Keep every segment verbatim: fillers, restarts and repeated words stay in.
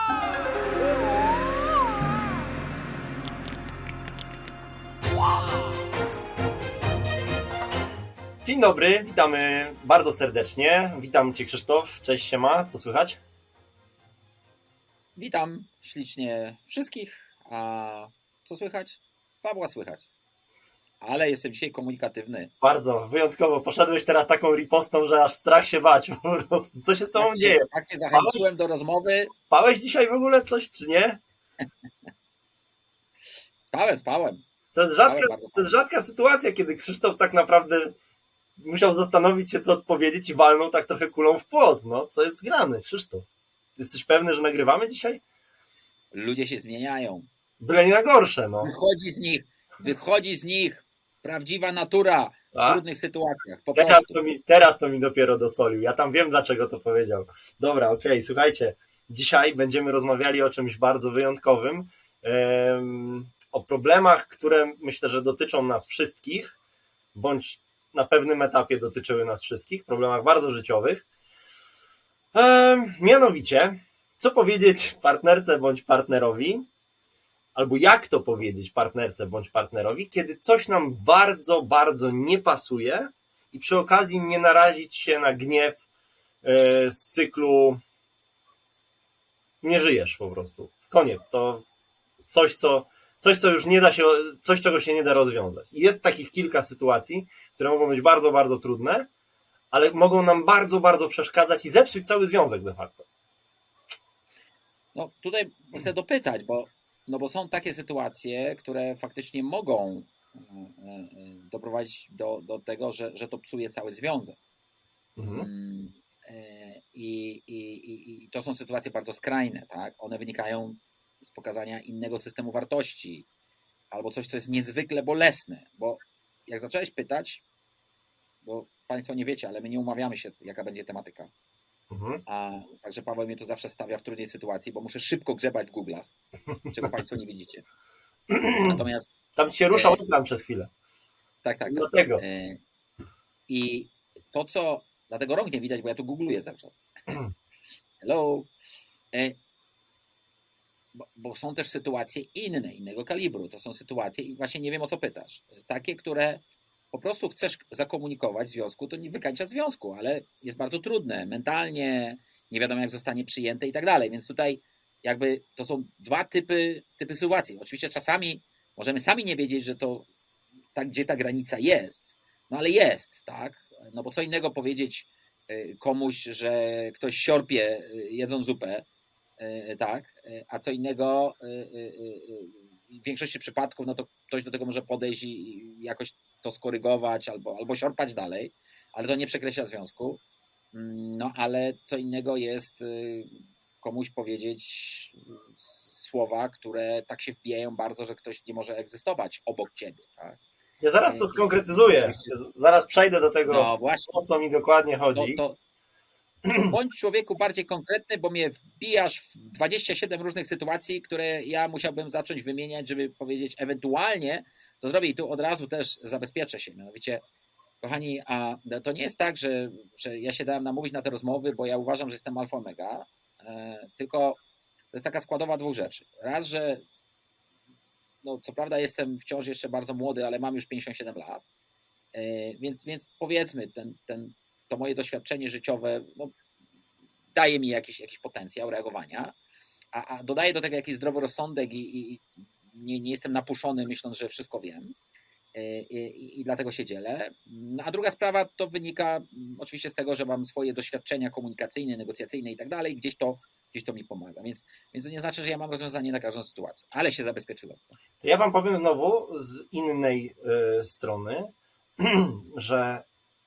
Dzień dobry, witamy bardzo serdecznie. Witam Cię, Krzysztof. Cześć, siema, co słychać? Witam ślicznie wszystkich. A co słychać? Pawła słychać. Ale jestem dzisiaj komunikatywny. Bardzo, wyjątkowo. Poszedłeś teraz taką ripostą, że aż strach się bać. Po prostu. Co się z tobą tak dzieje? Się, tak cię zachęciłem do rozmowy. Spałeś dzisiaj w ogóle coś, czy nie? Spałem, spałem. To jest rzadka, to jest rzadka sytuacja, kiedy Krzysztof tak naprawdę musiał zastanowić się, co odpowiedzieć i walnął tak trochę kulą w płot. No, co jest grane, Krzysztof? Ty jesteś pewny, że nagrywamy dzisiaj? Ludzie się zmieniają. Byle nie na gorsze, no. Wychodzi z nich, wychodzi z nich prawdziwa natura w A? trudnych sytuacjach. Po teraz, prostu. to mi, teraz to mi dopiero dosolił. Ja tam wiem, dlaczego to powiedział. Dobra, okej, okay, słuchajcie. Dzisiaj będziemy rozmawiali o czymś bardzo wyjątkowym. Um, o problemach, które myślę, że dotyczą nas wszystkich, bądź na pewnym etapie dotyczyły nas wszystkich, problemach bardzo życiowych. Um, mianowicie, co powiedzieć partnerce bądź partnerowi, albo jak to powiedzieć partnerce bądź partnerowi, kiedy coś nam bardzo, bardzo nie pasuje i przy okazji nie narazić się na gniew yy, z cyklu nie żyjesz po prostu. Koniec. To coś, co, coś, co już nie da się, coś, czego się nie da rozwiązać. I jest takich kilka sytuacji, które mogą być bardzo, bardzo trudne, ale mogą nam bardzo, bardzo przeszkadzać i zepsuć cały związek de facto. No tutaj chcę dopytać, bo, no bo są takie sytuacje, które faktycznie mogą doprowadzić do, do tego, że, że to psuje cały związek. Mhm. I, i, I to są sytuacje bardzo skrajne, tak? One wynikają z pokazania innego systemu wartości albo coś, co jest niezwykle bolesne, bo jak zacząłeś pytać, bo Państwo nie wiecie, ale my nie umawiamy się, jaka będzie tematyka. Mhm. A także Paweł mnie tu zawsze stawia w trudnej sytuacji, bo muszę szybko grzebać w Google'ach, czego Państwo nie widzicie. Natomiast tam się ruszał ekran e, przez chwilę. Tak, tak. Dlatego. E, I to, co... Dlatego rąk nie widać, bo ja tu googluję cały czas. Hello. E, bo, bo są też sytuacje inne, innego kalibru. To są sytuacje i właśnie nie wiem, o co pytasz. Takie, które po prostu chcesz zakomunikować w związku, to nie wykańcza związku, ale jest bardzo trudne mentalnie, nie wiadomo jak zostanie przyjęte i tak dalej. Więc tutaj jakby to są dwa typy, typy sytuacji. Oczywiście czasami możemy sami nie wiedzieć, że to tak, gdzie ta granica jest, no ale jest, tak? No bo co innego powiedzieć komuś, że ktoś siorpie jedząc zupę, tak? A co innego w większości przypadków, no to ktoś do tego może podejść i jakoś to skorygować albo, albo siorpać dalej, ale to nie przekreśla związku. No ale co innego jest komuś powiedzieć słowa, które tak się wbijają bardzo, że ktoś nie może egzystować obok ciebie, tak? Ja zaraz to skonkretyzuję. Zaraz przejdę do tego, no o co mi dokładnie chodzi. To, to bądź człowieku bardziej konkretny, bo mnie wbijasz w dwadzieścia siedem różnych sytuacji, które ja musiałbym zacząć wymieniać, żeby powiedzieć ewentualnie, to zrobię i tu od razu też zabezpieczę się. Mianowicie, kochani, a to nie jest tak, że, że ja się dałem namówić na te rozmowy, bo ja uważam, że jestem alfa omega, tylko to jest taka składowa dwóch rzeczy. Raz, że no, co prawda jestem wciąż jeszcze bardzo młody, ale mam już pięćdziesiąt siedem lat, więc, więc powiedzmy, ten, ten, to moje doświadczenie życiowe no, daje mi jakiś, jakiś potencjał reagowania, a, a dodaję do tego jakiś zdrowy rozsądek i, i nie, nie jestem napuszony myśląc, że wszystko wiem i, i, i dlatego się dzielę. A druga sprawa to wynika oczywiście z tego, że mam swoje doświadczenia komunikacyjne, negocjacyjne i tak dalej, gdzieś to Gdzieś to mi pomaga, więc, więc to nie znaczy, że ja mam rozwiązanie na każdą sytuację, ale się zabezpieczyłem. To ja wam powiem znowu z innej y, strony, że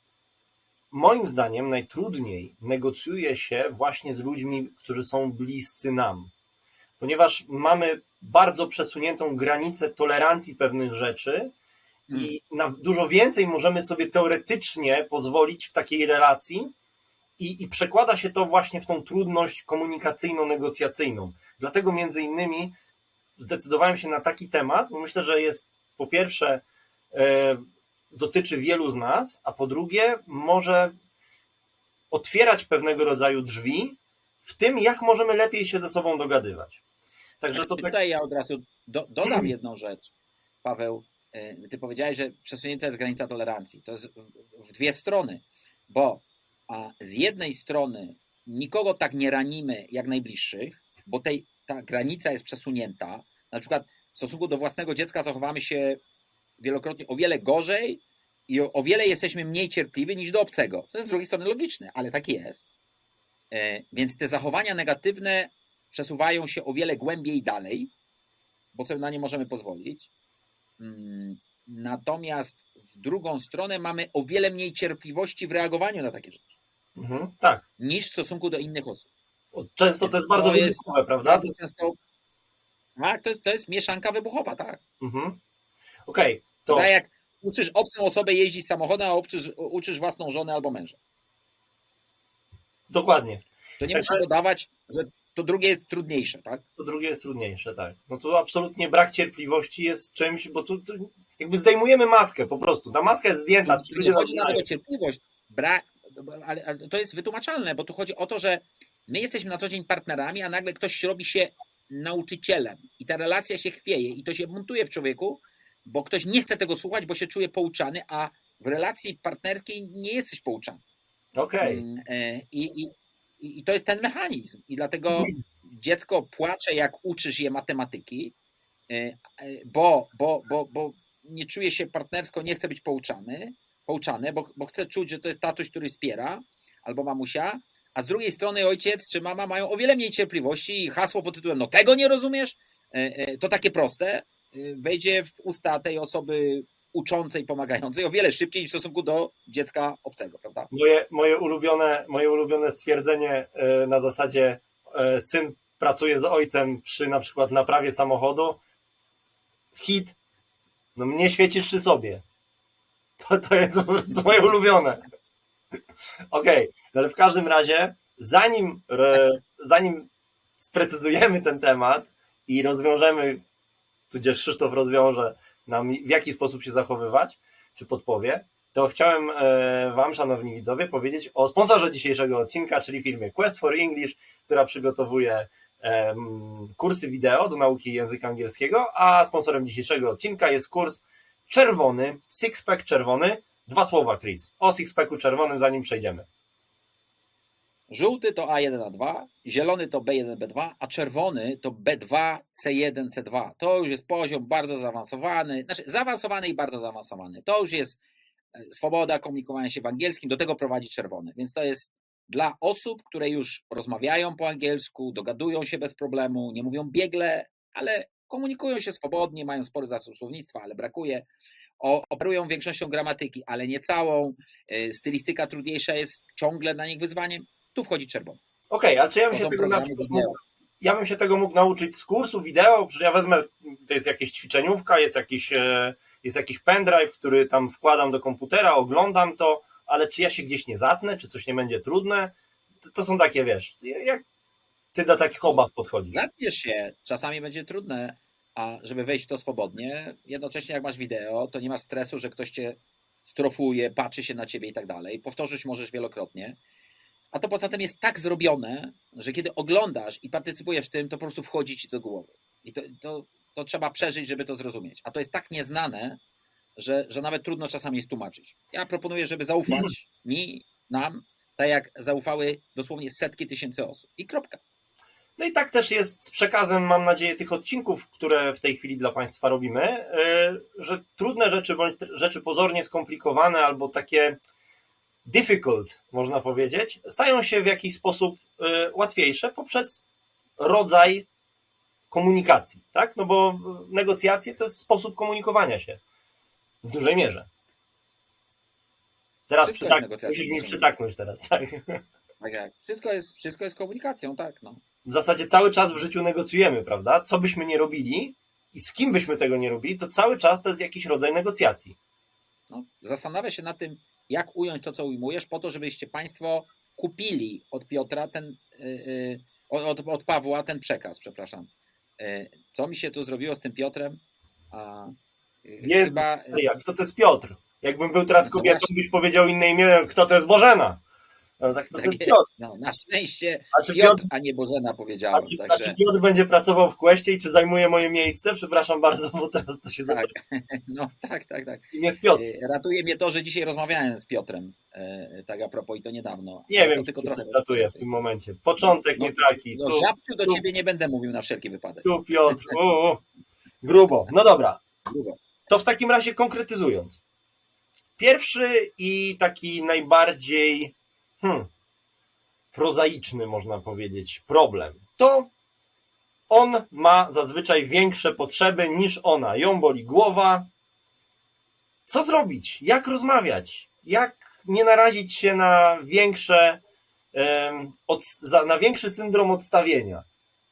moim zdaniem najtrudniej negocjuje się właśnie z ludźmi, którzy są bliscy nam, ponieważ mamy bardzo przesuniętą granicę tolerancji pewnych rzeczy i na dużo więcej możemy sobie teoretycznie pozwolić w takiej relacji, I, I przekłada się to właśnie w tą trudność komunikacyjno-negocjacyjną. Dlatego między innymi zdecydowałem się na taki temat, bo myślę, że jest po pierwsze e, dotyczy wielu z nas, a po drugie może otwierać pewnego rodzaju drzwi w tym, jak możemy lepiej się ze sobą dogadywać. Także to tutaj tak... ja od razu do, dodam jedną rzecz. Paweł, ty powiedziałeś, że przesunięta jest granica tolerancji. To jest w dwie strony, bo a z jednej strony nikogo tak nie ranimy jak najbliższych, bo tej, ta granica jest przesunięta. Na przykład w stosunku do własnego dziecka zachowamy się wielokrotnie o wiele gorzej i o, o wiele jesteśmy mniej cierpliwi niż do obcego. To jest z drugiej strony logiczne, ale tak jest. E, więc te zachowania negatywne przesuwają się o wiele głębiej dalej, bo sobie na nie możemy pozwolić. Hmm. Natomiast w drugą stronę mamy o wiele mniej cierpliwości w reagowaniu na takie rzeczy. Mhm, tak. Niż w stosunku do innych osób. Często to jest bardzo to wybuchowe, jest, prawda? To jest... Często, tak, to jest, to jest mieszanka wybuchowa, tak. Mhm. Okej. Okay, to... Tak jak uczysz obcą osobę jeździć samochodem, a uczysz, uczysz własną żonę albo męża. Dokładnie. To nie muszę dodawać, że to drugie jest trudniejsze, tak? To drugie jest trudniejsze, tak. No to absolutnie brak cierpliwości jest czymś, bo tu, tu jakby zdejmujemy maskę po prostu. Ta maska jest zdjęta. Tu nie chodzi nawet o cierpliwość. Brak, ale, ale to jest wytłumaczalne, bo tu chodzi o to, że my jesteśmy na co dzień partnerami, a nagle ktoś robi się nauczycielem i ta relacja się chwieje i to się buntuje w człowieku, bo ktoś nie chce tego słuchać, bo się czuje pouczany, a w relacji partnerskiej nie jesteś pouczany. Okej. Okay. I, i, I to jest ten mechanizm. I dlatego dziecko płacze, jak uczysz je matematyki, bo, bo, bo, bo nie czuje się partnersko, nie chce być pouczany, pouczane, bo, bo chce czuć, że to jest tatuś, który wspiera, albo mamusia, a z drugiej strony ojciec czy mama mają o wiele mniej cierpliwości i hasło pod tytułem no tego nie rozumiesz, to takie proste, wejdzie w usta tej osoby uczącej, pomagającej o wiele szybciej niż w stosunku do dziecka obcego, prawda? Moje, moje, ulubione, moje ulubione stwierdzenie na zasadzie syn pracuje z ojcem przy na przykład naprawie samochodu, hit, no mnie świecisz czy sobie? To, to jest po prostu moje ulubione. Okej, okay, ale w każdym razie, zanim, zanim sprecyzujemy ten temat i rozwiążemy, tudzież Krzysztof rozwiąże nam, w jaki sposób się zachowywać, czy podpowie, to chciałem Wam, szanowni widzowie, powiedzieć o sponsorze dzisiejszego odcinka, czyli firmie Quest for English, która przygotowuje kursy wideo do nauki języka angielskiego, a sponsorem dzisiejszego odcinka jest kurs czerwony, six-pack czerwony. Dwa słowa, Chris, o six-packu czerwonym, zanim przejdziemy. Żółty to A jeden A dwa, zielony to B jeden B dwa, a czerwony to B dwa C jeden C dwa. To już jest poziom bardzo zaawansowany, znaczy zaawansowany i bardzo zaawansowany. To już jest swoboda komunikowania się w angielskim, do tego prowadzi czerwony. Więc to jest dla osób, które już rozmawiają po angielsku, dogadują się bez problemu, nie mówią biegle, ale komunikują się swobodnie, mają spory zasób słownictwa, ale brakuje. O, operują większością gramatyki, ale nie całą. Stylistyka trudniejsza jest ciągle dla nich wyzwaniem. Tu wchodzi czerwony. Okej, okay, a czy ja bym, się tego na przykład mógł, ja bym się tego mógł nauczyć z kursu wideo? Przecież ja wezmę, to jest jakaś ćwiczeniówka, jest jakiś, jest jakiś pendrive, który tam wkładam do komputera, oglądam to, ale czy ja się gdzieś nie zatnę, czy coś nie będzie trudne? To, to są takie, wiesz, jak ty do takich obaw podchodzisz? Zatniesz się, czasami będzie trudne, a żeby wejść w to swobodnie, jednocześnie jak masz wideo, to nie masz stresu, że ktoś cię strofuje, patrzy się na ciebie i tak dalej. Powtórzyć możesz wielokrotnie. A to poza tym jest tak zrobione, że kiedy oglądasz i partycypujesz w tym, to po prostu wchodzi ci do głowy. I to, to, to trzeba przeżyć, żeby to zrozumieć. A to jest tak nieznane, że, że nawet trudno czasami jest tłumaczyć. Ja proponuję, żeby zaufać mi, nam, tak jak zaufały dosłownie setki tysięcy osób. I kropka. No i tak też jest z przekazem, mam nadzieję, tych odcinków, które w tej chwili dla Państwa robimy, że trudne rzeczy, bądź rzeczy pozornie skomplikowane albo takie difficult, można powiedzieć, stają się w jakiś sposób łatwiejsze poprzez rodzaj komunikacji, tak? No bo negocjacje to jest sposób komunikowania się w dużej mierze. Teraz przytak... musisz mi przytaknąć teraz, tak? Tak jak. Wszystko jest, wszystko jest komunikacją, tak, no. W zasadzie cały czas w życiu negocjujemy, prawda? Co byśmy nie robili i z kim byśmy tego nie robili, to cały czas to jest jakiś rodzaj negocjacji. No, zastanawia się nad tym, jak ująć to, co ujmujesz, po to, żebyście Państwo kupili od Piotra ten, yy, od, od Pawła ten przekaz, przepraszam. Yy, co mi się tu zrobiło z tym Piotrem? A, yy, Jezus, chyba... jak, kto to jest Piotr? Jakbym był teraz kobietą, no byś powiedział inne imię, kto to jest Bożena? No tak to, Tak to jest jest. Piotr. No, na szczęście A czy Piotr, Piotr, a nie Bożena a powiedziałem. czy, a Także, czy Piotr będzie pracował w Questie i czy zajmuje moje miejsce? Przepraszam bardzo, bo teraz to się tak, zaczęło. no tak, tak, tak. Nie jest Piotr. Y, Ratuje mnie to, że dzisiaj rozmawiałem z Piotrem, y, tak a propos i to niedawno. Nie ale wiem, to czy tylko cię trochę. coś ratuje w tym momencie. Początek No, nie taki. No Tu, żabciu do tu, ciebie nie będę mówił na wszelki wypadek. tu Piotr. U, u. Grubo. No dobra. Grubo. To w takim razie konkretyzując. Pierwszy i taki najbardziej hmm, prozaiczny, można powiedzieć, problem to on ma zazwyczaj większe potrzeby niż ona. Ją boli głowa. Co zrobić? Jak rozmawiać? Jak nie narazić się na większe, em, od, za- na większy syndrom odstawienia?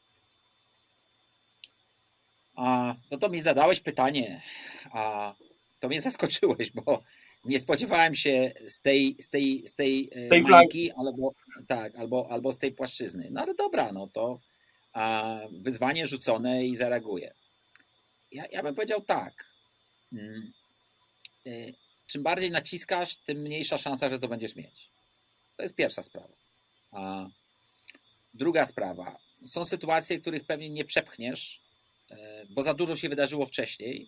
A, no to mi zadałeś pytanie, a to mnie zaskoczyłeś, bo nie spodziewałem się z tej, z tej, z tej, Z tej mańki, albo, tak, albo, albo z tej płaszczyzny. No ale dobra, no to a, wyzwanie rzucone i zareaguję. Ja, ja bym powiedział tak. Mm, y, Czym bardziej naciskasz, tym mniejsza szansa, że to będziesz mieć. To jest pierwsza sprawa. A druga sprawa. Są sytuacje, których pewnie nie przepchniesz, bo za dużo się wydarzyło wcześniej,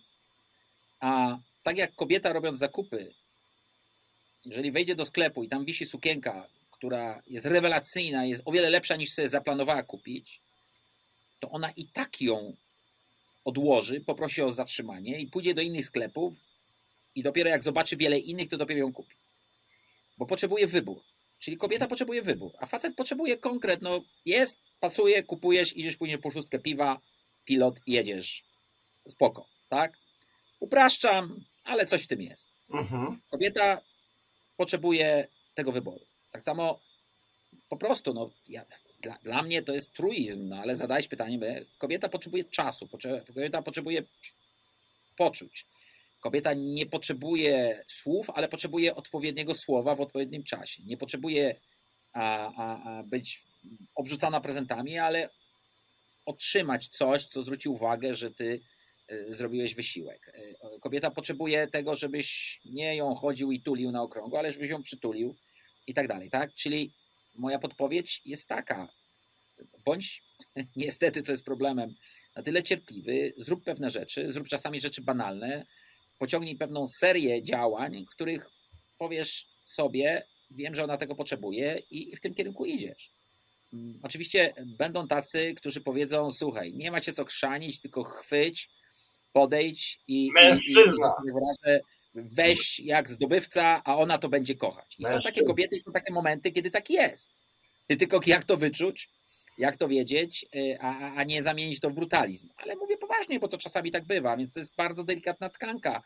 a tak jak kobieta robiąc zakupy, jeżeli wejdzie do sklepu i tam wisi sukienka, która jest rewelacyjna, jest o wiele lepsza niż sobie zaplanowała kupić, to ona i tak ją odłoży, poprosi o zatrzymanie i pójdzie do innych sklepów i dopiero jak zobaczy wiele innych, to dopiero ją kupi. Bo potrzebuje wybór. Czyli kobieta potrzebuje wybór, a facet potrzebuje konkret. No jest, pasuje, kupujesz, idziesz później po szóstkę piwa, pilot i jedziesz. Spoko, tak? Upraszczam, ale coś w tym jest. Mhm. Kobieta potrzebuje tego wyboru. Tak samo po prostu, no, ja, dla, dla mnie to jest truizm, no, ale zadałeś pytanie, bo kobieta potrzebuje czasu, kobieta potrzebuje poczuć. Kobieta nie potrzebuje słów, ale potrzebuje odpowiedniego słowa w odpowiednim czasie. Nie potrzebuje a, a, a być obrzucana prezentami, ale otrzymać coś, co zwróci uwagę, że ty zrobiłeś wysiłek. Kobieta potrzebuje tego, żebyś nie ją chodził i tulił na okrągło, ale żebyś ją przytulił i tak dalej, tak? Czyli moja podpowiedź jest taka, bądź niestety, co jest problemem, na tyle cierpliwy, zrób pewne rzeczy, zrób czasami rzeczy banalne, pociągnij pewną serię działań, których powiesz sobie, wiem, że ona tego potrzebuje i w tym kierunku idziesz. Oczywiście będą tacy, którzy powiedzą, słuchaj, nie ma się co chrzanić, tylko chwyć, podejdź i, Mężczyzna. i, i weź jak zdobywca, a ona to będzie kochać. I Mężczyzna. są takie kobiety, są takie momenty, kiedy tak jest. Ty tylko jak to wyczuć, jak to wiedzieć, a, a nie zamienić to w brutalizm. Ale mówię poważnie, bo to czasami tak bywa, więc to jest bardzo delikatna tkanka.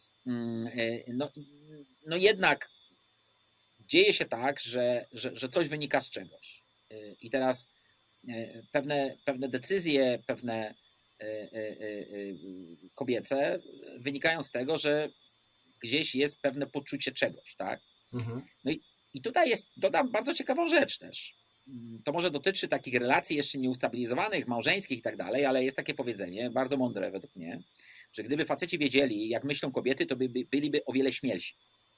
No, no jednak dzieje się tak, że, że, że coś wynika z czegoś. I teraz pewne, pewne decyzje, pewne kobiece wynikają z tego, że gdzieś jest pewne poczucie czegoś, tak? Mhm. No i, i tutaj jest, dodam bardzo ciekawą rzecz też. To może dotyczy takich relacji jeszcze nieustabilizowanych, małżeńskich i tak dalej, ale jest takie powiedzenie, bardzo mądre według mnie, że gdyby faceci wiedzieli, jak myślą kobiety, to by, by, byliby o wiele śmielsi.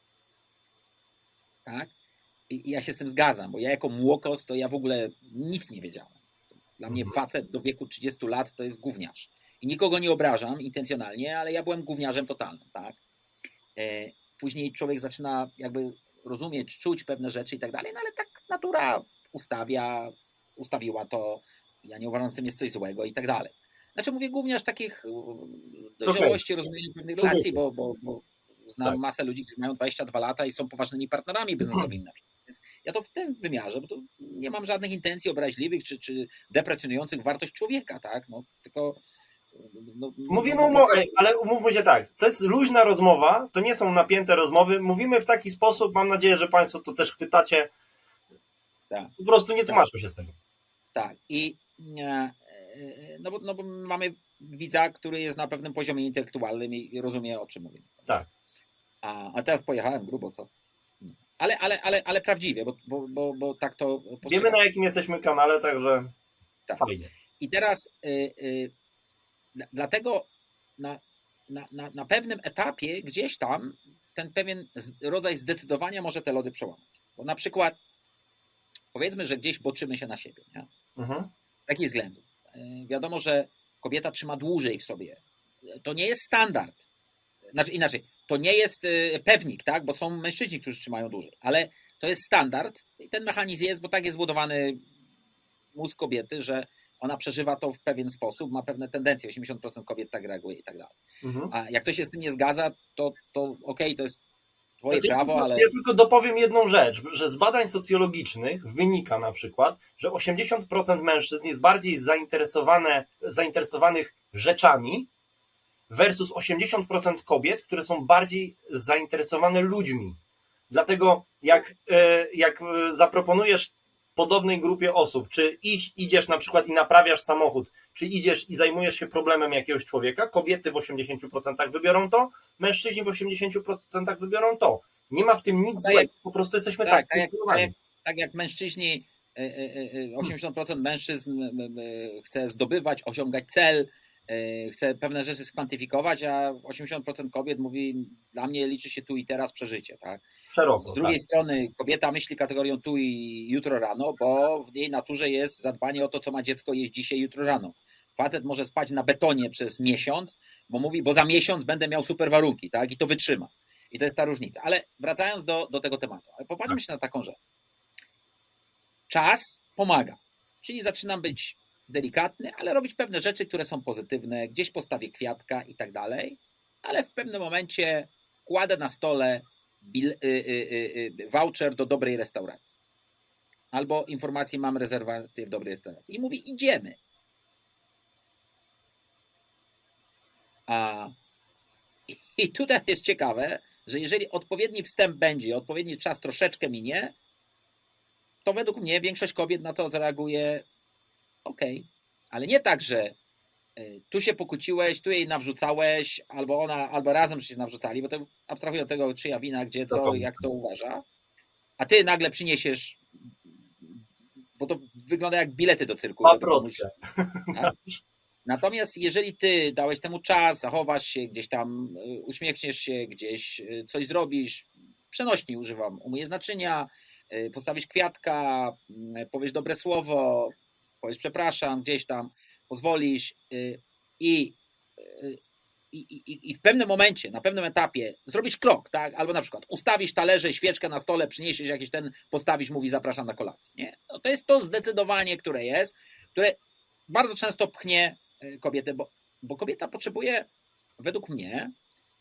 Tak? I, I ja się z tym zgadzam, bo ja jako młokos to ja w ogóle nic nie wiedziałem. Dla mnie facet do wieku trzydziestu lat to jest gówniarz. I nikogo nie obrażam intencjonalnie, ale ja byłem gówniarzem totalnym. Tak? Później człowiek zaczyna jakby rozumieć, czuć pewne rzeczy i tak dalej, no ale tak natura ustawia, ustawiła to. Ja nie uważam, że w tym jest coś złego i tak dalej. Znaczy mówię gówniarz takich dojrzałości, okay. rozumienia pewnych relacji, bo, bo, bo znam tak. masę ludzi, którzy mają dwadzieścia dwa lata i są poważnymi partnerami biznesowymi na przykład. Więc ja to w tym wymiarze, bo to nie mam żadnych intencji obraźliwych czy, czy deprecjonujących wartość człowieka, tak? No, tylko no, mówimy, no, to... ale umówmy się tak, to jest luźna rozmowa, to nie są napięte rozmowy, mówimy w taki sposób, mam nadzieję, że Państwo to też chwytacie, tak. po prostu nie tłumaczmy tak. się z tego. Tak i no bo, no bo mamy widza, który jest na pewnym poziomie intelektualnym i rozumie, o czym mówimy. Tak. A, a teraz pojechałem grubo, co? Ale, ale, ale, ale prawdziwie, bo, bo, bo, bo tak to... Postrzegam. Wiemy, na jakim jesteśmy kanale, także tak. fajnie. I teraz y, y, dlatego na, na, na, na pewnym etapie gdzieś tam ten pewien rodzaj zdecydowania może te lody przełamać. Bo na przykład powiedzmy, że gdzieś boczymy się na siebie. Nie? Mhm. Z jakich względów? Wiadomo, że kobieta trzyma dłużej w sobie. To nie jest standard. Znaczy inaczej, to nie jest pewnik, tak? Bo są mężczyźni, którzy trzymają dłużej, ale to jest standard i ten mechanizm jest, bo tak jest zbudowany mózg kobiety, że ona przeżywa to w pewien sposób, ma pewne tendencje, osiemdziesiąt procent kobiet tak reaguje i tak dalej. Mhm. A jak ktoś się z tym nie zgadza, to, to okej, okay, to jest twoje ja prawo, tylko, ale... Ja tylko dopowiem jedną rzecz, że z badań socjologicznych wynika na przykład, że osiemdziesiąt procent mężczyzn jest bardziej zainteresowane, zainteresowanych rzeczami versus osiemdziesiąt procent kobiet, które są bardziej zainteresowane ludźmi. Dlatego jak, jak zaproponujesz podobnej grupie osób, czy iść, idziesz na przykład i naprawiasz samochód, czy idziesz i zajmujesz się problemem jakiegoś człowieka, kobiety w osiemdziesięciu procentach wybiorą to, mężczyźni w osiemdziesięciu procentach wybiorą to. Nie ma w tym nic tak złego, po prostu jesteśmy tak, tak, tak, jak, tak, jak, tak jak mężczyźni, osiemdziesiąt procent mężczyzn chce zdobywać, osiągać cel, chce pewne rzeczy skwantyfikować, a osiemdziesiąt procent kobiet mówi, dla mnie liczy się tu i teraz przeżycie. Tak? Szeroko, Z drugiej tak. strony kobieta myśli kategorią tu i jutro rano, bo w jej naturze jest zadbanie o to, co ma dziecko jeść dzisiaj, jutro rano. Facet może spać na betonie przez miesiąc, bo mówi, bo za miesiąc będę miał super warunki, tak? I to wytrzyma. I to jest ta różnica. Ale wracając do, do tego tematu, ale popatrzmy tak. się na taką rzecz. Czas pomaga. Czyli zaczynam być delikatny, ale robić pewne rzeczy, które są pozytywne, gdzieś postawię kwiatka i tak dalej, ale w pewnym momencie kładę na stole bil, y, y, y, voucher do dobrej restauracji. Albo informację, mam rezerwację w dobrej restauracji. I mówi, idziemy. A, I tutaj jest ciekawe, że jeżeli odpowiedni wstęp będzie, odpowiedni czas troszeczkę minie, to według mnie większość kobiet na to zareaguje okej. Okay. Ale nie tak, że tu się pokłóciłeś, tu jej nawrzucałeś, albo ona, albo razem się nawrzucali, bo to abstrahuję od tego, czyja wina, gdzie, co, jak to uważa, a ty nagle przyniesiesz, bo to wygląda jak bilety do cyrku. Komuś, tak? Natomiast jeżeli ty dałeś temu czas, zachowasz się, gdzieś tam uśmiechniesz się, gdzieś coś zrobisz, przenośni używam, umyjesz naczynia, postawisz kwiatka, powiesz dobre słowo, powiesz przepraszam, gdzieś tam pozwolisz i, i, i, i w pewnym momencie, na pewnym etapie zrobisz krok, tak? Albo na przykład ustawisz talerze, świeczkę na stole, przyniesiesz jakiś ten, postawisz, mówi zapraszam na kolację. Nie? No to jest to zdecydowanie, które jest, które bardzo często pchnie kobietę, bo, bo kobieta potrzebuje, według mnie,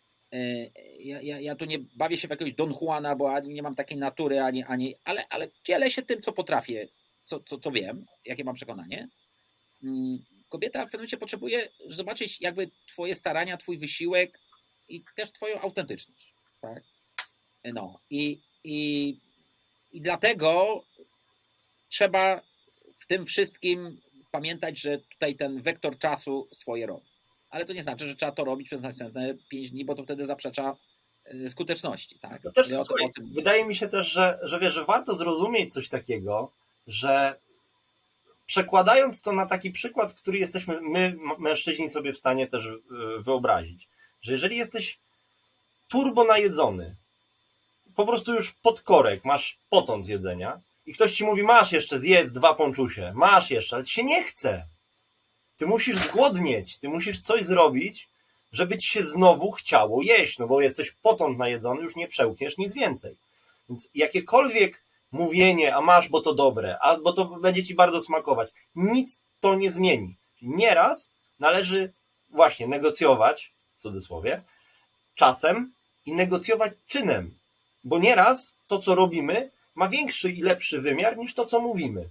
ja, ja, ja tu nie bawię się w jakiegoś Don Juana, bo ani nie mam takiej natury, ani, ani, ale, ale dzielę się tym, co potrafię, co, co, co wiem, jakie mam przekonanie. Kobieta w pewnym momencie potrzebuje zobaczyć jakby twoje starania, twój wysiłek i też twoją autentyczność. Tak? No i, i, i dlatego trzeba w tym wszystkim pamiętać, że tutaj ten wektor czasu swoje robi. Ale to nie znaczy, że trzeba to robić przez następne pięć dni, bo to wtedy zaprzecza skuteczności. Tak? No też, słuchaj, tym... Wydaje mi się też, że, że, wiesz, że warto zrozumieć coś takiego, że przekładając to na taki przykład, który jesteśmy my, mężczyźni, sobie w stanie też wyobrazić, że jeżeli jesteś turbo najedzony, po prostu już pod korek, masz potąd jedzenia i ktoś ci mówi, masz jeszcze, zjedz dwa ponczusie, masz jeszcze, ale ci się nie chce. Ty musisz zgłodnieć, ty musisz coś zrobić, żeby ci się znowu chciało jeść, no bo jesteś potąd najedzony, już nie przełkniesz nic więcej. Więc jakiekolwiek mówienie, a masz, bo to dobre, albo to będzie ci bardzo smakować, nic to nie zmieni. Nieraz należy właśnie negocjować, w cudzysłowie, czasem i negocjować czynem, bo nieraz to, co robimy, ma większy i lepszy wymiar niż to, co mówimy.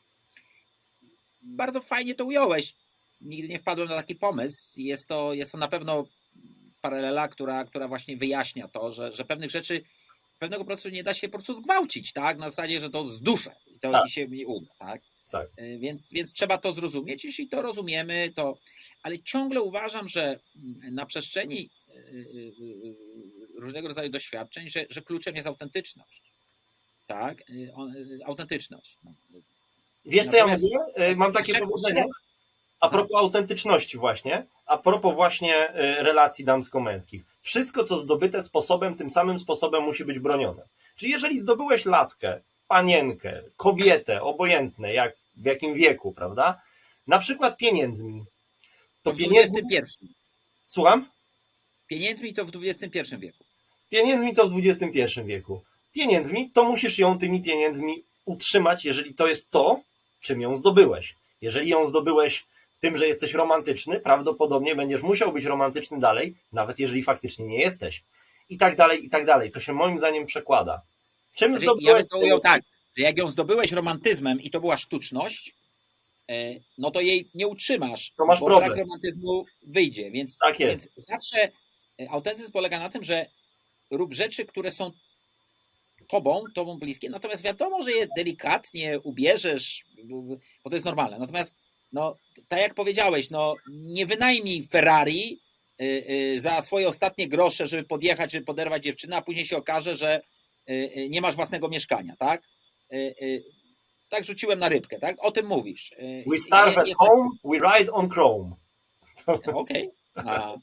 Bardzo fajnie to ująłeś. Nigdy nie wpadłem na taki pomysł. Jest to, jest to na pewno paralela, która, która właśnie wyjaśnia to, że, że pewnych rzeczy, pewnego procesu nie da się po prostu zgwałcić, tak? Na zasadzie, że to zduszę i to tak. się mi uda, tak? tak. Więc, więc trzeba to zrozumieć. Jeśli to rozumiemy, to... Ale ciągle uważam, że na przestrzeni różnego rodzaju doświadczeń, że, że kluczem jest autentyczność. Tak? Autentyczność. Wiesz, co Natomiast... ja mówię? Mam takie powiedzenie a propos autentyczności właśnie, a propos właśnie relacji damsko-męskich. Wszystko, co zdobyte sposobem, tym samym sposobem musi być bronione. Czyli jeżeli zdobyłeś laskę panienkę, kobietę, obojętne, jak, w jakim wieku, prawda? Na przykład pieniędzmi. To w dwudziestym pierwszym. Słucham? Pieniędzmi to w dwudziestym pierwszym wieku. Pieniędzmi to w dwudziestym pierwszym wieku. Pieniędzmi to musisz ją tymi pieniędzmi utrzymać, jeżeli to jest to, czym ją zdobyłeś. Jeżeli ją zdobyłeś tym, że jesteś romantyczny, prawdopodobnie będziesz musiał być romantyczny dalej, nawet jeżeli faktycznie nie jesteś. I tak dalej, i tak dalej. To się moim zdaniem przekłada. Czym Znaczy, zdobyłeś... Ja bym to ujął tak, że jak ją zdobyłeś romantyzmem i to była sztuczność, no to jej nie utrzymasz, to masz bo problem. brak romantyzmu wyjdzie. Więc, tak jest. Więc zawsze autentyzm polega na tym, że rób rzeczy, które są tobą, tobą bliskie, natomiast wiadomo, że je delikatnie ubierzesz, bo to jest normalne. Natomiast, no, tak jak powiedziałeś, no, nie wynajmij Ferrari za swoje ostatnie grosze, żeby podjechać, żeby poderwać dziewczynę, a później się okaże, że nie masz własnego mieszkania, tak? Tak rzuciłem na rybkę, tak? O tym mówisz. We starve at home, we ride on chrome. Okej. Okay.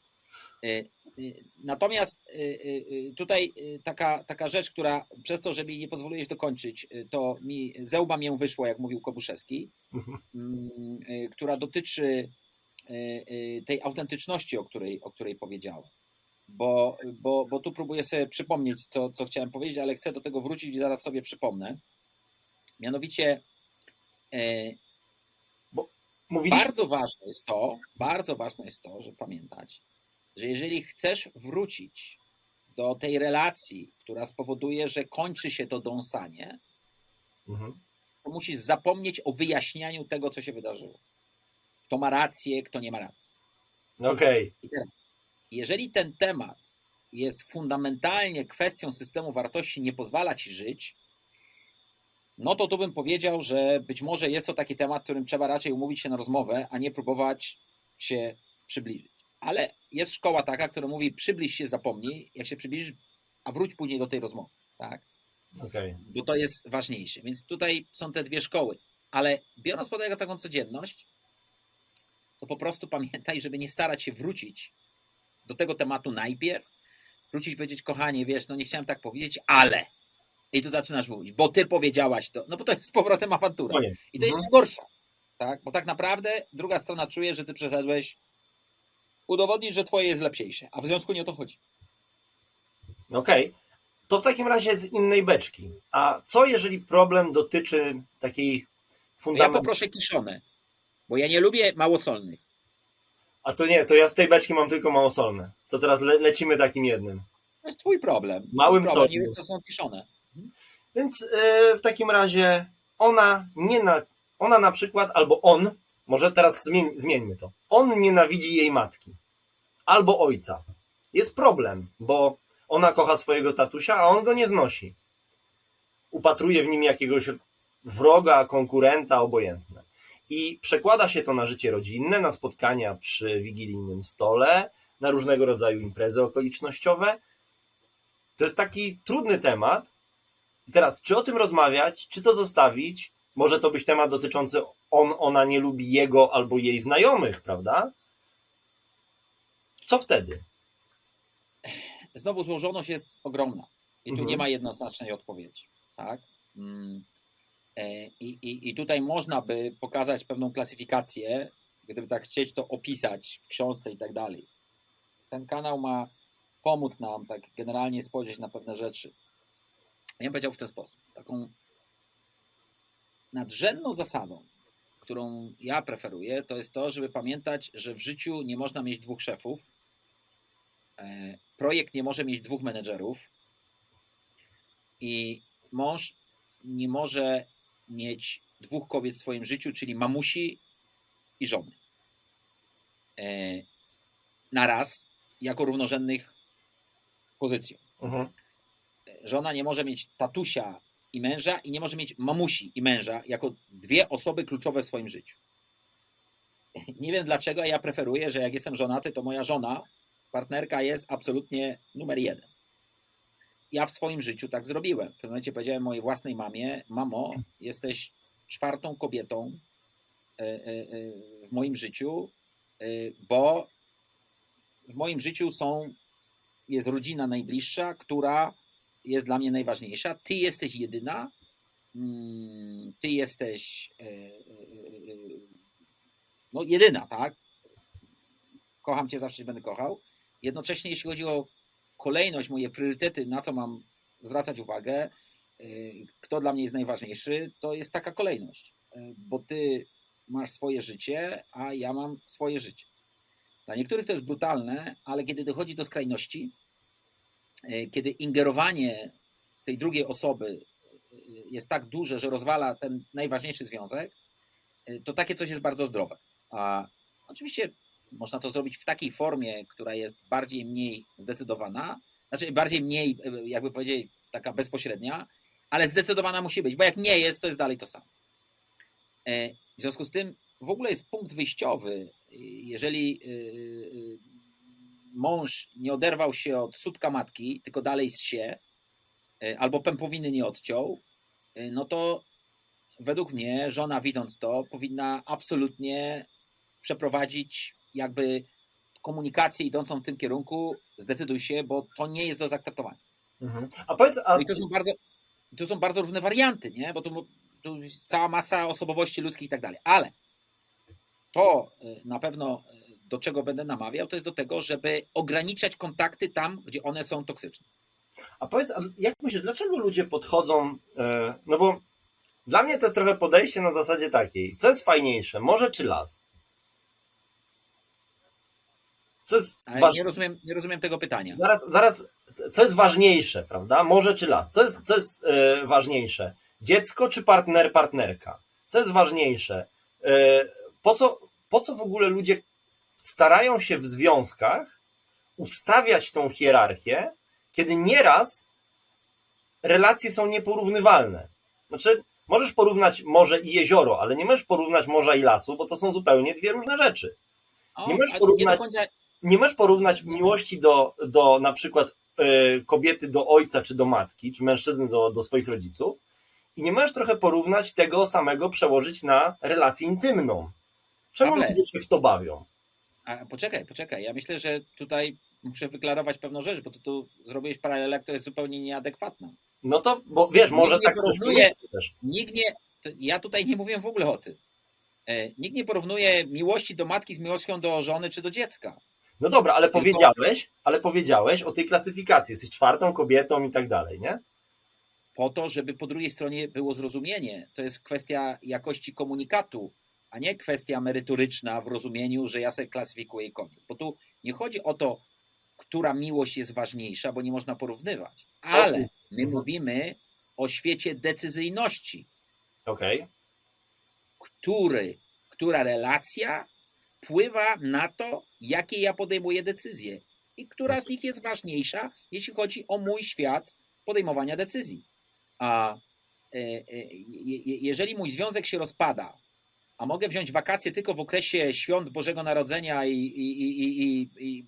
Natomiast tutaj taka, taka rzecz, która przez to, że mi nie pozwoliłeś dokończyć, to mi ze łba mię wyszło, jak mówił Kobuszewski, która dotyczy tej autentyczności, o której, o której powiedziałem. Bo, bo, bo tu próbuję sobie przypomnieć, co, co chciałem powiedzieć, ale chcę do tego wrócić i zaraz sobie przypomnę. Mianowicie bo mówiliśmy... bardzo ważne jest to, bardzo ważne jest to, żeby pamiętać, że jeżeli chcesz wrócić do tej relacji, która spowoduje, że kończy się to dąsanie, mhm. to musisz zapomnieć o wyjaśnianiu tego, co się wydarzyło. Kto ma rację, kto nie ma racji. Okej. Okay. I teraz, jeżeli ten temat jest fundamentalnie kwestią systemu wartości, nie pozwala ci żyć, no to tu bym powiedział, że być może jest to taki temat, którym trzeba raczej umówić się na rozmowę, a nie próbować się przybliżyć. Ale jest szkoła taka, która mówi przybliż się, zapomnij, jak się przybliżysz, a wróć później do tej rozmowy. Tak? Okay. Bo to jest ważniejsze. Więc tutaj są te dwie szkoły. Ale biorąc pod uwagę taką codzienność, to po prostu pamiętaj, żeby nie starać się wrócić do tego tematu najpierw, wrócić i powiedzieć, kochanie, wiesz, no nie chciałem tak powiedzieć, ale... I tu zaczynasz mówić, bo ty powiedziałaś to. No bo to jest z powrotem awantura. Koniec. I to jest mhm. gorsza. Tak? Bo tak naprawdę druga strona czuje, że ty przeszedłeś udowodnić, że twoje jest lepsiejsze. A w związku nie o to chodzi. Okej. Okay. To w takim razie z innej beczki. A co jeżeli problem dotyczy takiej fundamentalnej... Ja poproszę kiszone, bo ja nie lubię małosolnych. A to nie, to ja z tej beczki mam tylko małosolne. To teraz le- lecimy takim jednym. To jest twój problem. Małym problem solem. Nie wiesz, co są kiszone. Więc yy, w takim razie ona nie na, ona na przykład, albo on, może teraz zmień, zmieńmy to, on nienawidzi jej matki, albo ojca. Jest problem, bo ona kocha swojego tatusia, a on go nie znosi. Upatruje w nim jakiegoś wroga, konkurenta, obojętne. I przekłada się to na życie rodzinne, na spotkania przy wigilijnym stole, na różnego rodzaju imprezy okolicznościowe. To jest taki trudny temat. I teraz, czy o tym rozmawiać, czy to zostawić? Może to być temat dotyczący on, ona nie lubi jego albo jej znajomych, prawda? Co wtedy? Znowu złożoność jest ogromna. I tu mhm. nie ma jednoznacznej odpowiedzi. Tak? I, i, I tutaj można by pokazać pewną klasyfikację, gdyby tak chcieć to opisać w książce i tak dalej. Ten kanał ma pomóc nam tak generalnie spojrzeć na pewne rzeczy. Ja bym powiedział w ten sposób. Taką nadrzędną zasadą, którą ja preferuję, to jest to, żeby pamiętać, że w życiu nie można mieć dwóch szefów, projekt nie może mieć dwóch menedżerów i mąż nie może mieć dwóch kobiet w swoim życiu, czyli mamusi i żony. Na raz, jako równorzędnych pozycją. Uh-huh. Żona nie może mieć tatusia i męża i nie może mieć mamusi i męża jako dwie osoby kluczowe w swoim życiu. Nie wiem dlaczego, ja preferuję, że jak jestem żonaty, to moja żona, partnerka jest absolutnie numer jeden. Ja w swoim życiu tak zrobiłem. W pewnym momencie powiedziałem mojej własnej mamie, mamo, jesteś czwartą kobietą w moim życiu, bo w moim życiu są, jest rodzina najbliższa, która jest dla mnie najważniejsza. Ty jesteś jedyna, ty jesteś no jedyna, tak? Kocham cię, zawsze cię będę kochał. Jednocześnie jeśli chodzi o kolejność, moje priorytety, na co mam zwracać uwagę, kto dla mnie jest najważniejszy, to jest taka kolejność, bo ty masz swoje życie, a ja mam swoje życie. Dla niektórych to jest brutalne, ale kiedy dochodzi do skrajności, kiedy ingerowanie tej drugiej osoby jest tak duże, że rozwala ten najważniejszy związek, to takie coś jest bardzo zdrowe. A oczywiście można to zrobić w takiej formie, która jest bardziej mniej zdecydowana, znaczy bardziej mniej, jakby powiedzieć, taka bezpośrednia, ale zdecydowana musi być, bo jak nie jest, to jest dalej to samo. W związku z tym w ogóle jest punkt wyjściowy. Jeżeli mąż nie oderwał się od sutka matki, tylko dalej zsie, albo pępowiny nie odciął, no to według mnie żona, widząc to, powinna absolutnie przeprowadzić jakby komunikację idącą w tym kierunku. Zdecyduj się, bo to nie jest do zaakceptowania. Mhm. A powiedz, a... No i to są bardzo, to są bardzo różne warianty, nie? Bo to, to jest cała masa osobowości ludzkich i tak dalej. Ale to na pewno do czego będę namawiał, to jest do tego, żeby ograniczać kontakty tam, gdzie one są toksyczne. A powiedz, a jak myślisz, dlaczego ludzie podchodzą, no bo dla mnie to jest trochę podejście na zasadzie takiej, co jest fajniejsze, morze czy las? Co jest Ale waż... nie rozumiem, nie rozumiem tego pytania. Zaraz, zaraz, co jest ważniejsze, prawda? Morze czy las? Co jest, co jest e, ważniejsze? Dziecko czy partner, partnerka? Co jest ważniejsze? E, po co, po co w ogóle ludzie starają się w związkach ustawiać tą hierarchię, kiedy nieraz relacje są nieporównywalne? Znaczy, możesz porównać morze i jezioro, ale nie możesz porównać morza i lasu, bo to są zupełnie dwie różne rzeczy. O, Nie możesz nie porównać, do końca... nie możesz porównać miłości do, do na przykład y, kobiety do ojca czy do matki, czy mężczyzny do, do swoich rodziców i nie możesz trochę porównać tego samego, przełożyć na relację intymną. Czemu Pawle, ludzie się w to bawią? A poczekaj, poczekaj. Ja myślę, że tutaj muszę wyklarować pewną rzecz, bo tu, tu zrobiłeś paralelę, która jest zupełnie nieadekwatna. No to, bo wiesz, może nikt nie tak ktoś porównuje, pomyśli też. Nikt nie, to ja tutaj nie mówię w ogóle o tym. E, nikt nie porównuje miłości do matki z miłością do żony czy do dziecka. No dobra, ale Tylko... powiedziałeś, ale powiedziałeś o tej klasyfikacji. Jesteś czwartą kobietą i tak dalej, nie? Po to, żeby po drugiej stronie było zrozumienie. To jest kwestia jakości komunikatu, a nie kwestia merytoryczna w rozumieniu, że ja sobie klasyfikuję i koniec. Bo tu nie chodzi o to, która miłość jest ważniejsza, bo nie można porównywać. Ale my mhm. mówimy o świecie decyzyjności. Okej. Okay. Który, która relacja wpływa na to, jakie ja podejmuję decyzje i która z nich jest ważniejsza, jeśli chodzi o mój świat podejmowania decyzji. A e, e, jeżeli mój związek się rozpada, a mogę wziąć wakacje tylko w okresie świąt Bożego Narodzenia i, i, i, i, i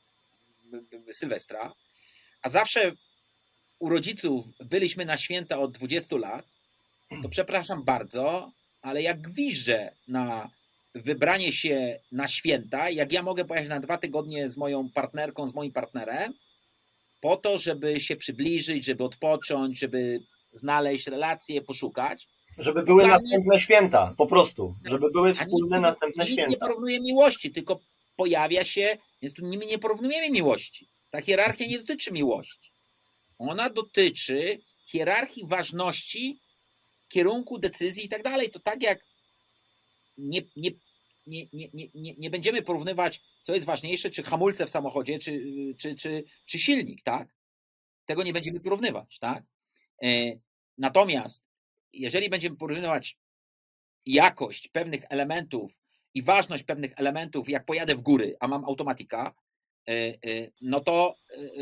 Sylwestra, a zawsze u rodziców byliśmy na święta od dwudziestu lat, to przepraszam bardzo, ale jak gwiżdżę na wybranie się na święta, jak ja mogę pojechać na dwa tygodnie z moją partnerką, z moim partnerem, po to, żeby się przybliżyć, żeby odpocząć, żeby znaleźć relacje, poszukać. Żeby były Dla następne mnie... święta, po prostu. Żeby były wspólne nikt, następne nikt święta. Nikt nie porównuje miłości, tylko pojawia się, więc tu my nie porównujemy miłości. Ta hierarchia nie dotyczy miłości. Ona dotyczy hierarchii ważności, kierunku decyzji i tak dalej. To tak jak nie, nie, nie, nie, nie, nie będziemy porównywać, co jest ważniejsze, czy hamulce w samochodzie, czy, czy, czy, czy silnik, tak? Tego nie będziemy porównywać, tak? Natomiast jeżeli będziemy porównywać jakość pewnych elementów i ważność pewnych elementów, jak pojadę w góry, a mam automatika, no to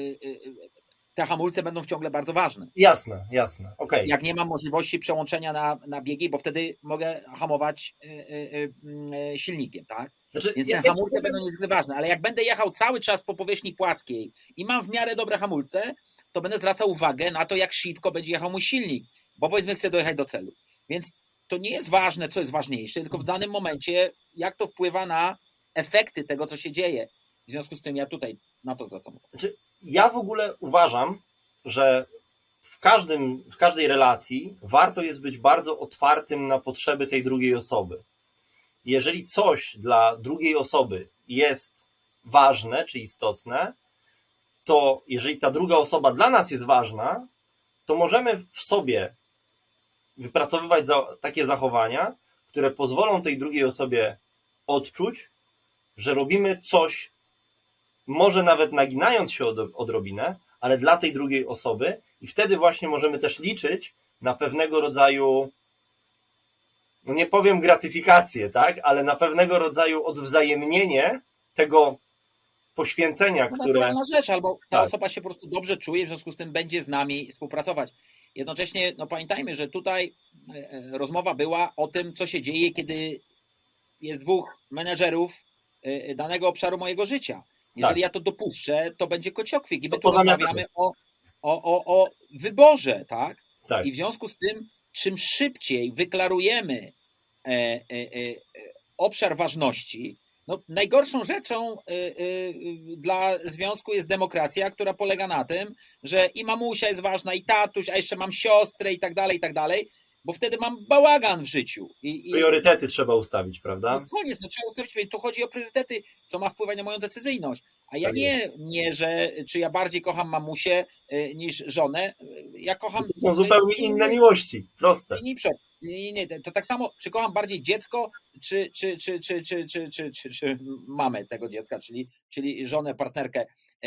te hamulce będą ciągle bardzo ważne. Jasne, jasne, okej. Okay. Jak nie mam możliwości przełączenia na, na biegi, bo wtedy mogę hamować y, y, y, silnikiem, tak? Znaczy, Więc ja, te hamulce ja będą powiem... niezwykle ważne, ale jak będę jechał cały czas po powierzchni płaskiej i mam w miarę dobre hamulce, to będę zwracał uwagę na to, jak szybko będzie jechał mój silnik, bo powiedzmy chcę dojechać do celu. Więc to nie jest ważne, co jest ważniejsze, tylko w danym momencie, jak to wpływa na efekty tego, co się dzieje. W związku z tym ja tutaj na to zwracam uwagę. Znaczy, ja w ogóle uważam, że w, każdym, w każdej relacji warto jest być bardzo otwartym na potrzeby tej drugiej osoby. Jeżeli coś dla drugiej osoby jest ważne czy istotne, to jeżeli ta druga osoba dla nas jest ważna, to możemy w sobie wypracowywać za, takie zachowania, które pozwolą tej drugiej osobie odczuć, że robimy coś, może nawet naginając się od, odrobinę, ale dla tej drugiej osoby i wtedy właśnie możemy też liczyć na pewnego rodzaju, no nie powiem gratyfikację, tak, ale na pewnego rodzaju odwzajemnienie tego poświęcenia, no, które... naturalna rzecz, albo ta tak. osoba się po prostu dobrze czuje, w związku z tym będzie z nami współpracować. Jednocześnie no pamiętajmy, że tutaj rozmowa była o tym, co się dzieje, kiedy jest dwóch menedżerów danego obszaru mojego życia. Jeżeli tak. ja to dopuszczę, to będzie kociokwik i my to tu rozmawiamy o, o, o, o wyborze, tak? tak? I w związku z tym, czym szybciej wyklarujemy e, e, e, obszar ważności, no, najgorszą rzeczą y, y, dla związku jest demokracja, która polega na tym, że i mamusia jest ważna, i tatuś, a jeszcze mam siostrę i tak dalej, i tak dalej, bo wtedy mam bałagan w życiu. I, i... Priorytety trzeba ustawić, prawda? No koniec, no trzeba ustawić, tu chodzi o priorytety, co ma wpływać na moją decyzyjność. A ja tak nie mierzę, czy ja bardziej kocham mamusię y, niż żonę. Ja kocham... To są zupełnie to inne miłości, proste. Nie, nie, to tak samo, czy kocham bardziej dziecko, czy, czy, czy, czy, czy, czy, czy, czy, czy mamę tego dziecka, czyli, czyli żonę, partnerkę.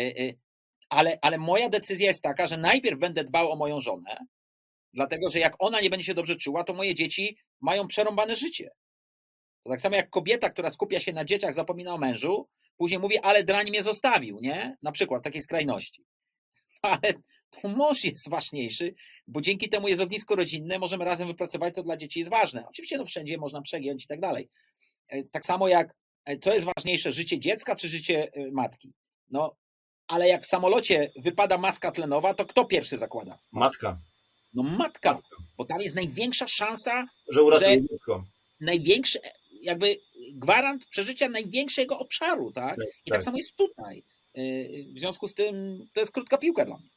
Ale, ale moja decyzja jest taka, że najpierw będę dbał o moją żonę, dlatego że jak ona nie będzie się dobrze czuła, to moje dzieci mają przerąbane życie. To tak samo jak kobieta, która skupia się na dzieciach, zapomina o mężu, później mówi, ale drań mnie zostawił, nie? Na przykład takiej skrajności. Ale to mąż jest ważniejszy, bo dzięki temu jest ognisko rodzinne, możemy razem wypracować, to dla dzieci jest ważne. Oczywiście no wszędzie można przegiąć i tak dalej. Tak samo jak, co jest ważniejsze, życie dziecka czy życie matki? No, ale jak w samolocie wypada maska tlenowa, to kto pierwszy zakłada? Matka. No matka, matka. Bo tam jest największa szansa, że uratuje dziecko. Największy, jakby gwarant przeżycia największego obszaru, tak? tak I tak, tak samo jest tutaj. W związku z tym to jest krótka piłka dla mnie.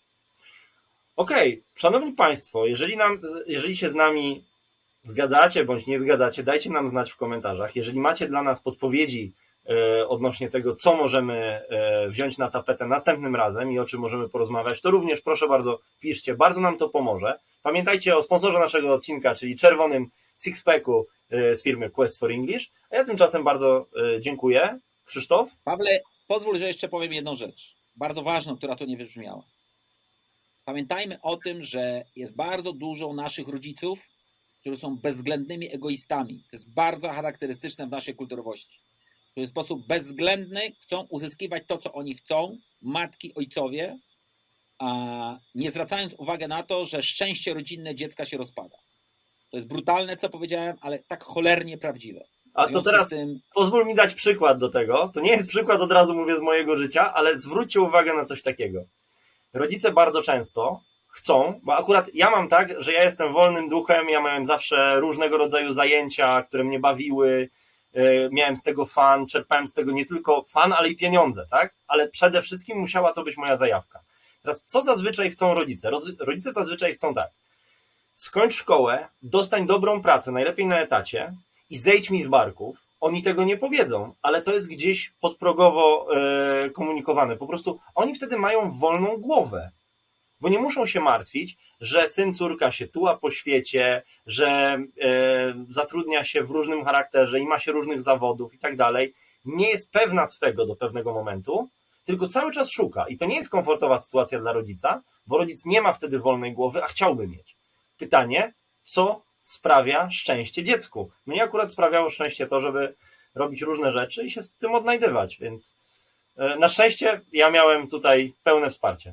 Okej, okay. Szanowni Państwo, jeżeli, nam, jeżeli się z nami zgadzacie bądź nie zgadzacie, dajcie nam znać w komentarzach. Jeżeli macie dla nas podpowiedzi e, odnośnie tego, co możemy e, wziąć na tapetę następnym razem i o czym możemy porozmawiać, to również proszę bardzo piszcie, bardzo nam to pomoże. Pamiętajcie o sponsorze naszego odcinka, czyli czerwonym sixpacku e, z firmy Quest for English. A ja tymczasem bardzo e, dziękuję. Krzysztof? Pawle, pozwól, że jeszcze powiem jedną rzecz, bardzo ważną, która tu nie wybrzmiała. Pamiętajmy o tym, że jest bardzo dużo naszych rodziców, którzy są bezwzględnymi egoistami. To jest bardzo charakterystyczne w naszej kulturowości. W sposób bezwzględny chcą uzyskiwać to, co oni chcą, matki, ojcowie, a nie zwracając uwagi na to, że szczęście rodzinne dziecka się rozpada. To jest brutalne, co powiedziałem, ale tak cholernie prawdziwe. A to teraz tym... pozwól mi dać przykład do tego. To nie jest przykład, od razu mówię, z mojego życia, ale zwróćcie uwagę na coś takiego. Rodzice bardzo często chcą, bo akurat ja mam tak, że ja jestem wolnym duchem, ja miałem zawsze różnego rodzaju zajęcia, które mnie bawiły, miałem z tego fan, czerpałem z tego nie tylko fan, ale i pieniądze, tak? Ale przede wszystkim musiała to być moja zajawka. Teraz co zazwyczaj chcą rodzice? Rodzice zazwyczaj chcą tak: skończ szkołę, dostań dobrą pracę, najlepiej na etacie i zejdź mi z barków. Oni tego nie powiedzą, ale to jest gdzieś podprogowo e, komunikowane. Po prostu oni wtedy mają wolną głowę, bo nie muszą się martwić, że syn, córka się tuła po świecie, że e, zatrudnia się w różnym charakterze i ma się różnych zawodów i tak dalej. Nie jest pewna swego do pewnego momentu, tylko cały czas szuka. I to nie jest komfortowa sytuacja dla rodzica, bo rodzic nie ma wtedy wolnej głowy, a chciałby mieć. Pytanie, co sprawia szczęście dziecku? Mnie akurat sprawiało szczęście to, żeby robić różne rzeczy i się z tym odnajdywać, więc na szczęście ja miałem tutaj pełne wsparcie.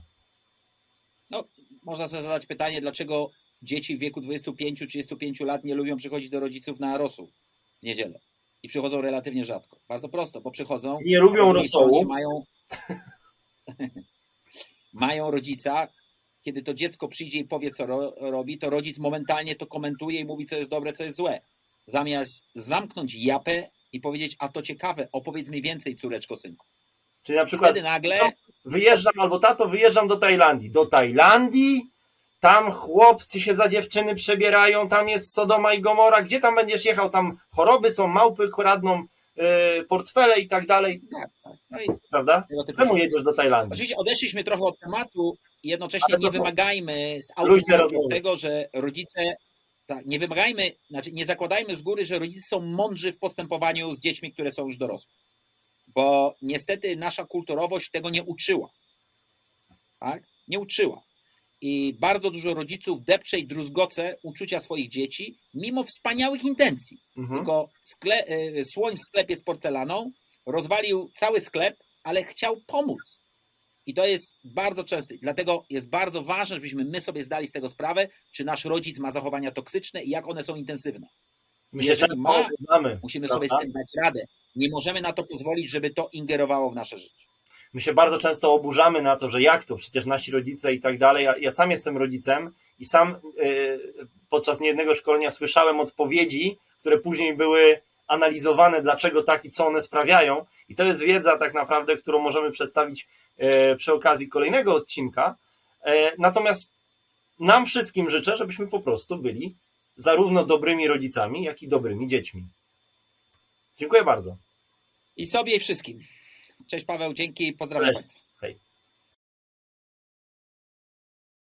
No, można sobie zadać pytanie, dlaczego dzieci w wieku dwudziestu pięciu trzydziestu pięciu lat nie lubią przychodzić do rodziców na rosół w niedzielę i przychodzą relatywnie rzadko. Bardzo prosto, bo przychodzą... Nie lubią rosołu. Mają, mają rodzica, kiedy to dziecko przyjdzie i powie, co ro, robi, to rodzic momentalnie to komentuje i mówi, co jest dobre, co jest złe. Zamiast zamknąć japę i powiedzieć, a to ciekawe, opowiedz mi więcej, córeczko, synku. Czyli na przykład wtedy nagle... wyjeżdżam, albo tato, wyjeżdżam do Tajlandii. Do Tajlandii? tam chłopcy się za dziewczyny przebierają, tam jest Sodoma i Gomora, gdzie tam będziesz jechał, tam choroby są, małpy kradną yy, portfele i tak dalej. Tak, tak. No i prawda? Czemu jedziesz do Tajlandii? Oczywiście odeszliśmy trochę od tematu i jednocześnie nie wymagajmy z automatu tego, że rodzice, tak, nie wymagajmy, znaczy nie zakładajmy z góry, że rodzice są mądrzy w postępowaniu z dziećmi, które są już dorosłe. Bo niestety nasza kulturowość tego nie uczyła. Tak? Nie uczyła. I bardzo dużo rodziców depcze i druzgoce uczucia swoich dzieci, mimo wspaniałych intencji. Mhm. Tylko skle, słoń w sklepie z porcelaną rozwalił cały sklep, ale chciał pomóc. I to jest bardzo częste. Dlatego jest bardzo ważne, żebyśmy my sobie zdali z tego sprawę, czy nasz rodzic ma zachowania toksyczne i jak one są intensywne. My się często ma, mamy, musimy prawda? sobie z tym dać radę. Nie możemy na to pozwolić, żeby to ingerowało w nasze życie. My się bardzo często oburzamy na to, że jak to, przecież nasi rodzice i tak dalej. Ja, ja sam jestem rodzicem i sam yy, podczas niejednego szkolenia słyszałem odpowiedzi, które później były analizowane, dlaczego tak i co one sprawiają. I to jest wiedza tak naprawdę, którą możemy przedstawić yy, przy okazji kolejnego odcinka. Yy, natomiast nam wszystkim życzę, żebyśmy po prostu byli zarówno dobrymi rodzicami, jak i dobrymi dziećmi. Dziękuję bardzo. I sobie i wszystkim. Cześć Paweł, dzięki, pozdrawiam Państwa.